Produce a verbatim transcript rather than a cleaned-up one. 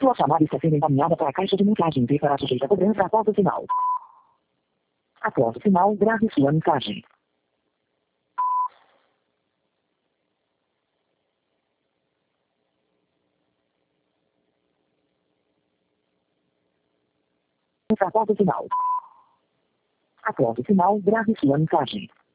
Sua chamada está sendo encaminhada para a caixa de mensagem e será sujeita a cobrança após o sinal. Após o sinal, grave sua mensagem. Após o sinal. Após o sinal, grave sua mensagem.